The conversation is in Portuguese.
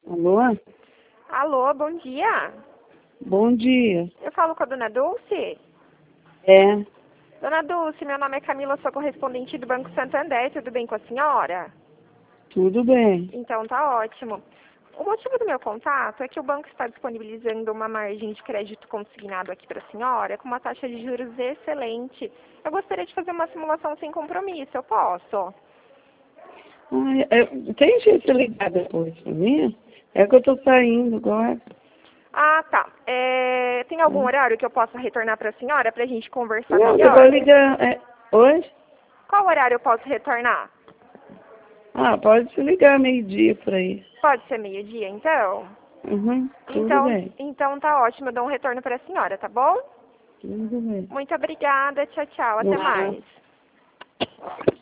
Alô? Alô, bom dia. Bom dia. Eu falo com a dona Dulce? É, Dona Dulce, meu nome é Camila, sou correspondente do Banco Santander, tudo bem com a senhora? tudo bem. Então tá ótimo. O motivo do meu contato é que o banco está disponibilizando uma margem de crédito consignado aqui para a senhora com uma taxa de juros excelente. Eu gostaria de fazer uma simulação sem compromisso, eu posso? Tem jeito de ligar depois pra mim? É que eu tô saindo agora. Ah, tá. Tem algum horário que eu possa retornar para a senhora para a gente conversar Não, você vai melhor? ligar hoje? Qual horário eu posso retornar? Pode se ligar meio-dia por aí. Pode ser meio-dia, então? Uhum, tudo Então, bem. então tá ótimo, eu dou um retorno para a senhora, tá bom? Tudo bem. Muito obrigada, tchau, tchau, até Não. mais.